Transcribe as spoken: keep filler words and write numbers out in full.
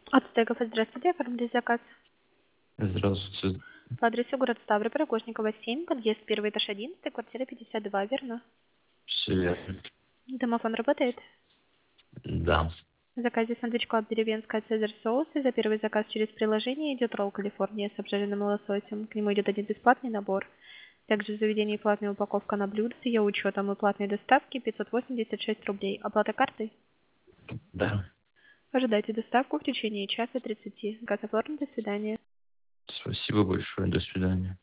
От стейков, здравствуйте, оформили заказ. Здравствуйте. По адресу город Ставрополь, Кошникова, семь, подъезд первый, этаж одиннадцать, квартира пятьдесят два, верно? Все верно. Домофон работает? Да. В заказе сэндвич клаб деревенская цезарь соус, и за первый заказ через приложение идет ролл Калифорния с обжаренным лососем. К нему идет один бесплатный набор. Также в заведении платная упаковка на блюдо с ее учетом и платной доставки пятьсот восемьдесят шесть рублей. Оплата картой? Да. Ожидайте доставку в течение часа тридцати. Заказ оформлен, до свидания. Спасибо большое. До свидания.